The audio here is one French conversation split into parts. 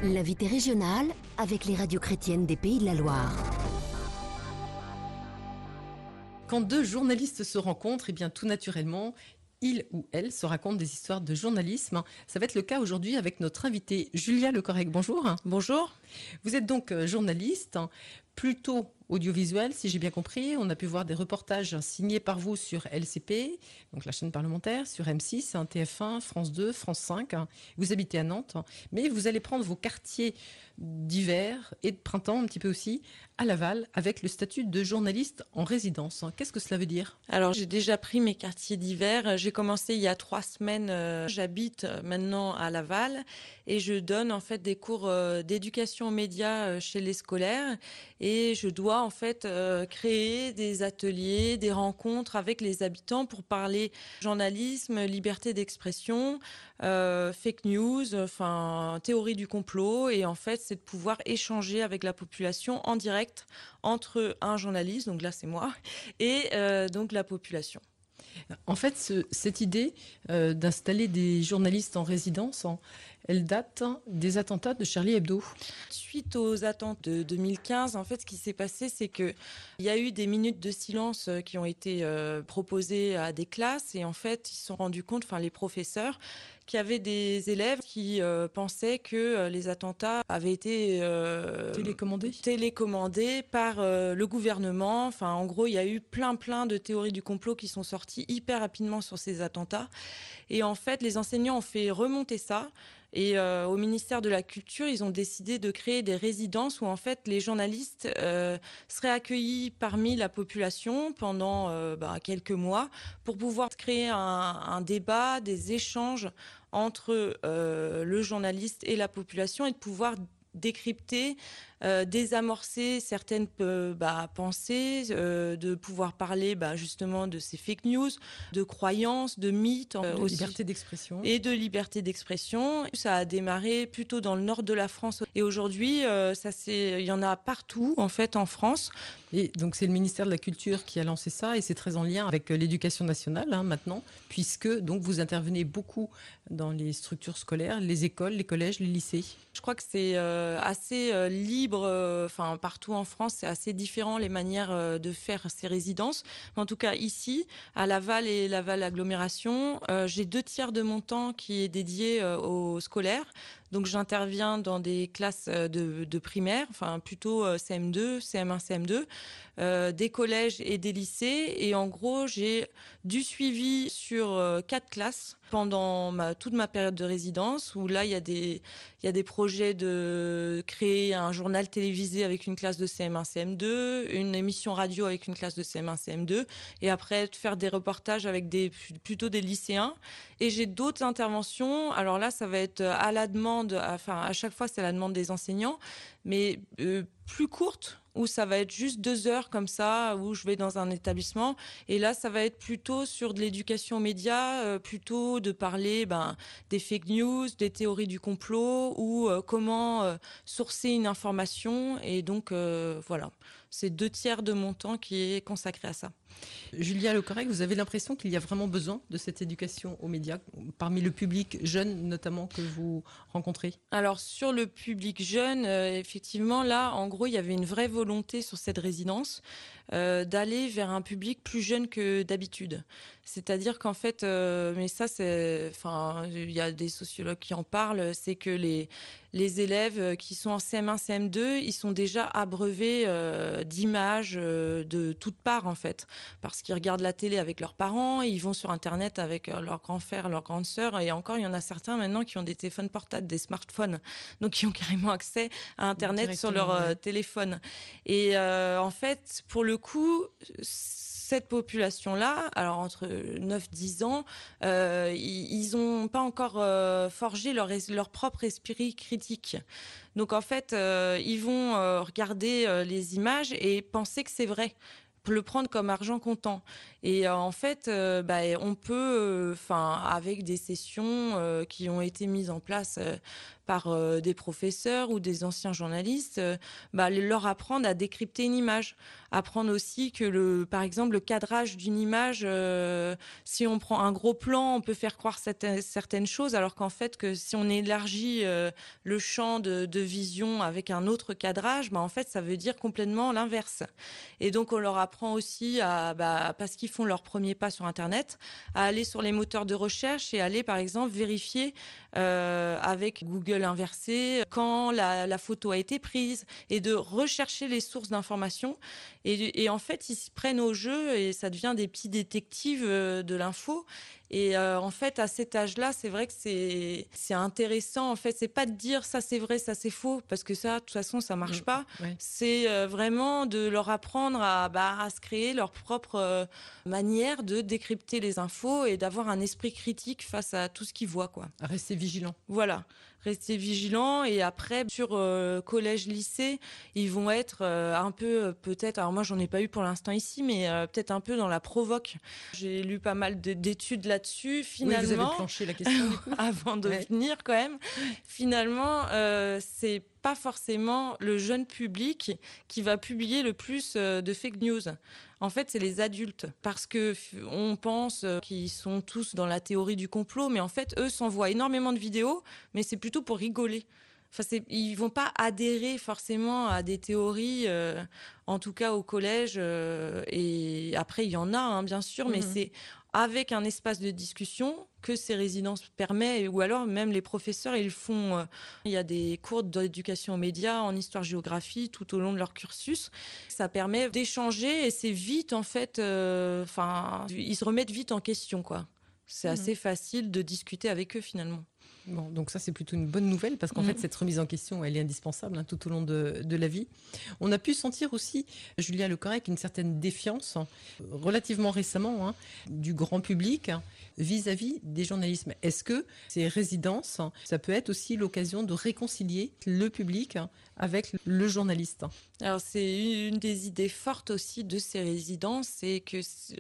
L'invité régional avec les radios chrétiennes des Pays de la Loire. Quand deux journalistes se rencontrent, eh bien tout naturellement, il ou elle se racontent des histoires de journalisme. Ça va être le cas aujourd'hui avec notre invitée Julia Lecorrec. Bonjour. Bonjour. Vous êtes donc journaliste, plutôt audiovisuel, si j'ai bien compris. On a pu voir des reportages signés par vous sur LCP, donc la chaîne parlementaire, sur M6, TF1, France 2, France 5. Vous habitez à Nantes, mais vous allez prendre vos quartiers d'hiver et de printemps un petit peu aussi à Laval avec le statut de journaliste en résidence. Qu'est-ce que cela veut dire ? Alors j'ai déjà pris mes quartiers d'hiver. J'ai commencé il y a 3 semaines. J'habite maintenant à Laval et je donne en fait des cours d'éducation aux médias chez les scolaires et je dois en fait créer des ateliers, des rencontres avec les habitants pour parler journalisme, liberté d'expression, fake news, enfin théorie du complot, et en fait c'est de pouvoir échanger avec la population en direct entre un journaliste, donc là c'est moi, et donc la population. En fait, cette idée d'installer des journalistes en résidence, elle date des attentats de Charlie Hebdo. Suite aux attentats de 2015, en fait, ce qui s'est passé, c'est que il y a eu des minutes de silence qui ont été proposées à des classes, et en fait, ils se sont rendus compte, enfin les professeurs, qu'il y avait des élèves qui pensaient que les attentats avaient été télécommandés par le gouvernement. Enfin, en gros, il y a eu plein de théories du complot qui sont sorties hyper rapidement sur ces attentats. Et en fait, les enseignants ont fait remonter ça. Et au ministère de la Culture, ils ont décidé de créer des résidences où en fait les journalistes seraient accueillis parmi la population pendant quelques mois pour pouvoir créer un débat, des échanges entre le journaliste et la population, et de pouvoir décrypter, désamorcer certaines pensées, de pouvoir parler justement de ces fake news, de croyances, de mythes, de liberté d'expression. Et de liberté d'expression. Ça a démarré plutôt dans le nord de la France, et aujourd'hui il y en a partout en fait en France. Et donc c'est le ministère de la Culture qui a lancé ça, et c'est très en lien avec l'éducation nationale maintenant, puisque donc vous intervenez beaucoup dans les structures scolaires, les écoles, les collèges, les lycées. Je crois que c'est assez libre, partout en France, c'est assez différent les manières de faire ces résidences. En tout cas ici, à Laval et Laval Agglomération, j'ai 2/3 de mon temps qui est dédié aux scolaires. Donc j'interviens dans des classes de primaire, enfin plutôt CM2, CM1, CM2, des collèges et des lycées. Et en gros, j'ai du suivi sur 4 classes pendant toute ma période de résidence, où là il y a des projets de créer un journal télévisé avec une classe de CM1, CM2, une émission radio avec une classe de CM1, CM2, et après de faire des reportages avec plutôt des lycéens. Et j'ai d'autres interventions. Alors là, ça va être à la demande, à chaque fois c'est à la demande des enseignants, mais plus courte, où ça va être juste 2 heures comme ça, où je vais dans un établissement. Et là, ça va être plutôt sur de l'éducation aux médias, plutôt de parler des fake news, des théories du complot, ou comment sourcer une information. Et donc, voilà, c'est 2/3 de mon temps qui est consacré à ça. Julia Lecorrec, vous avez l'impression qu'il y a vraiment besoin de cette éducation aux médias, parmi le public jeune notamment que vous rencontrez ? Alors sur le public jeune, effectivement là, en gros, il y avait une vraie volonté sur cette résidence d'aller vers un public plus jeune que d'habitude. C'est-à-dire qu'en fait, mais ça il y a des sociologues qui en parlent, c'est que les élèves qui sont en CM1, CM2, ils sont déjà abreuvés d'images de toutes parts en fait, parce qu'ils regardent la télé avec leurs parents, ils vont sur Internet avec leur grand frère, leur grande sœur, et encore il y en a certains maintenant qui ont des téléphones portables, des smartphones, donc qui ont carrément accès à Internet sur leur téléphone. Et en fait, pour le coup, cette population-là, alors entre 9-10 ans, ils n'ont pas encore forgé leur propre esprit critique. Donc en fait, ils vont regarder les images et penser que c'est vrai. le prendre comme argent comptant. Et en fait, on peut, avec des sessions qui ont été mises en place par des professeurs ou des anciens journalistes, leur apprendre à décrypter une image. Apprendre aussi que, par exemple, le cadrage d'une image, si on prend un gros plan, on peut faire croire certaines choses, alors qu'en fait, que si on élargit le champ de vision avec un autre cadrage, en fait, ça veut dire complètement l'inverse. Et donc, on leur apprend aussi, parce qu'ils font leur premier pas sur Internet, à aller sur les moteurs de recherche et aller, par exemple, vérifier avec Google inversé quand la photo a été prise et de rechercher les sources d'informations. Et en fait, ils s'y prennent au jeu et ça devient des petits détectives de l'info. Et en fait, à cet âge-là, c'est vrai que c'est intéressant. En fait, c'est pas de dire ça c'est vrai, ça c'est faux, parce que ça, de toute façon, ça marche pas. Ouais. C'est vraiment de leur apprendre à se créer leur propre manière de décrypter les infos et d'avoir un esprit critique face à tout ce qu'ils voient, quoi. À rester vigilant. Voilà, rester vigilant. Et après, sur collège, lycée, ils vont être un peu, peut-être, alors moi j'en ai pas eu pour l'instant ici, mais peut-être un peu dans la provoque. J'ai lu pas mal d'études là-dessus, finalement. Oui, vous avez planché la question, du coup. Avant de venir, quand même. Finalement, c'est pas forcément le jeune public qui va publier le plus de fake news. En fait, c'est les adultes, parce que on pense qu'ils sont tous dans la théorie du complot, mais en fait, eux s'envoient énormément de vidéos, mais c'est plutôt pour rigoler. Ils vont pas adhérer forcément à des théories, en tout cas au collège. Et après, il y en a, bien sûr, mais c'est avec un espace de discussion que ces résidences permettent, ou alors même les professeurs, ils font. Il y a des cours d'éducation aux médias, en histoire-géographie, tout au long de leur cursus. Ça permet d'échanger et c'est vite, en fait. Ils se remettent vite en question, quoi. C'est assez facile de discuter avec eux, finalement. Bon, donc ça, c'est plutôt une bonne nouvelle parce qu'en fait, cette remise en question, elle est indispensable tout au long de la vie. On a pu sentir aussi, Julia Lecorrec, une certaine défiance relativement récemment du grand public vis-à-vis des journalistes. Est-ce que ces résidences, ça peut être aussi l'occasion de réconcilier le public avec le journaliste? Alors, c'est une des idées fortes aussi de ces résidences, c'est que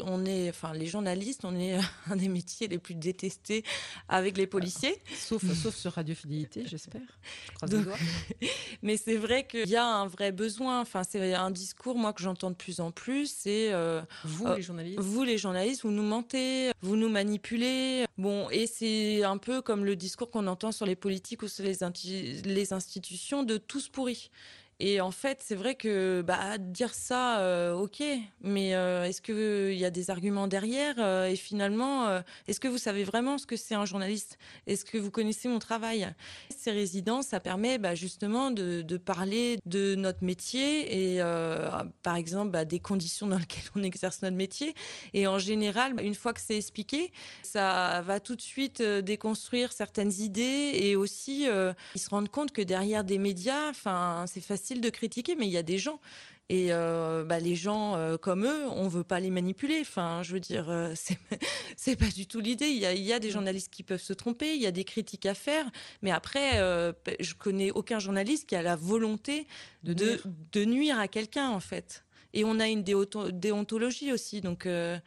les journalistes, on est un des métiers les plus détestés avec les policiers. Sauf sur Radio Fidélité, j'espère. Je croise les doigts. Mais c'est vrai qu'il y a un vrai besoin. C'est un discours, moi, que j'entends de plus en plus. C'est les journalistes. Vous, les journalistes, vous nous mentez, vous nous manipulez. Bon, et c'est un peu comme le discours qu'on entend sur les politiques ou sur les institutions de tous pourris. Et en fait, c'est vrai que dire ça, ok, mais est-ce qu'il y a des arguments derrière et finalement, est-ce que vous savez vraiment ce que c'est un journaliste? Est-ce que vous connaissez mon travail? Ces résidences, ça permet justement de parler de notre métier et par exemple des conditions dans lesquelles on exerce notre métier. Et en général, une fois que c'est expliqué, ça va tout de suite déconstruire certaines idées et aussi ils se rendent compte que derrière des médias, c'est facile de critiquer, mais il y a des gens. Et les gens comme eux, on veut pas les manipuler. Je veux dire, c'est pas du tout l'idée. Il y a des journalistes qui peuvent se tromper, il y a des critiques à faire, mais après, je connais aucun journaliste qui a la volonté de nuire à quelqu'un, en fait. Et on a une déontologie aussi, donc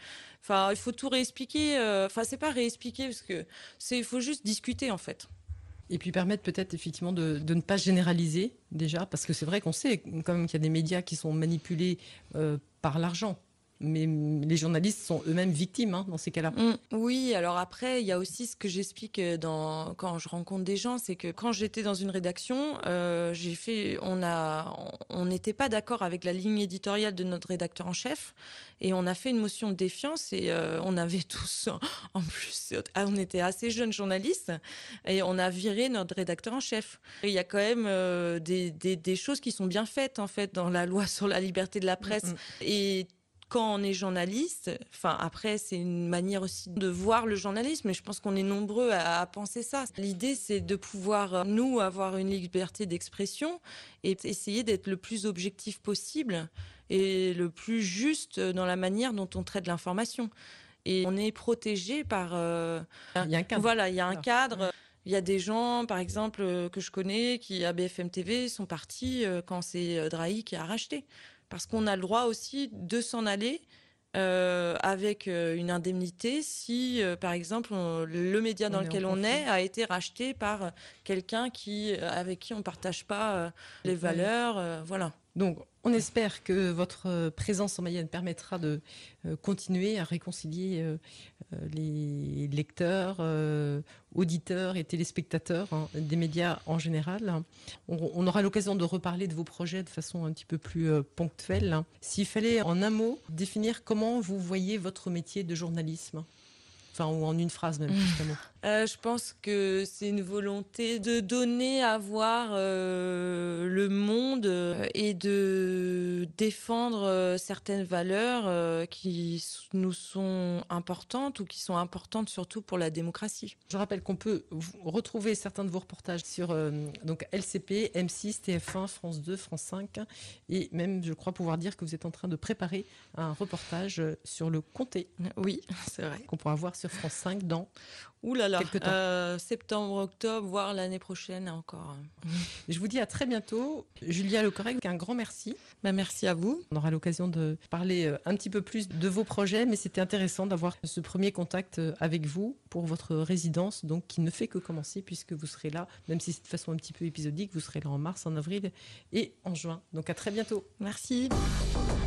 il faut tout réexpliquer. C'est pas réexpliquer parce que il faut juste discuter, en fait. Et puis permettre peut-être effectivement de ne pas généraliser déjà, parce que c'est vrai qu'on sait quand même qu'il y a des médias qui sont manipulés par l'argent. Mais les journalistes sont eux-mêmes victimes dans ces cas-là. Oui, alors après, il y a aussi ce que j'explique quand je rencontre des gens, c'est que quand j'étais dans une rédaction, on n'était pas d'accord avec la ligne éditoriale de notre rédacteur en chef, et on a fait une motion de défiance, et on avait tous, en plus, on était assez jeunes journalistes, et on a viré notre rédacteur en chef. Et il y a quand même des choses qui sont bien faites, en fait, dans la loi sur la liberté de la presse. Et quand on est journaliste, après, c'est une manière aussi de voir le journalisme, mais je pense qu'on est nombreux à penser ça. L'idée, c'est de pouvoir, nous, avoir une liberté d'expression et essayer d'être le plus objectif possible et le plus juste dans la manière dont on traite l'information. Et on est protégé par... il y a un cadre. Voilà, il y a un cadre. Il y a des gens, par exemple, que je connais, qui, à BFM TV, sont partis quand c'est Drahi qui a racheté. parce qu'on a le droit aussi de s'en aller avec une indemnité si, par exemple, le média dans lequel on est a été racheté par quelqu'un avec qui on ne partage pas les valeurs. Voilà. Donc, on espère que votre présence en Mayenne permettra de continuer à réconcilier les lecteurs, auditeurs et téléspectateurs des médias en général. On aura l'occasion de reparler de vos projets de façon un petit peu plus ponctuelle. S'il fallait, en un mot, définir comment vous voyez votre métier de journalisme, enfin, ou en une phrase même, justement. Je pense que c'est une volonté de donner à voir le monde et de défendre certaines valeurs qui nous sont importantes ou qui sont importantes surtout pour la démocratie. Je rappelle qu'on peut retrouver certains de vos reportages sur donc LCP, M6, TF1, France 2, France 5 et même, je crois pouvoir dire que vous êtes en train de préparer un reportage sur le comté. Oui, c'est vrai. Qu'on pourra voir sur France 5 dans... Ouh là là, septembre, octobre, voire l'année prochaine encore. Je vous dis à très bientôt. Julia Lecorrec, un grand merci. Merci à vous. On aura l'occasion de parler un petit peu plus de vos projets, mais c'était intéressant d'avoir ce premier contact avec vous pour votre résidence, donc qui ne fait que commencer puisque vous serez là, même si c'est de façon un petit peu épisodique, vous serez là en mars, en avril et en juin. Donc à très bientôt. Merci.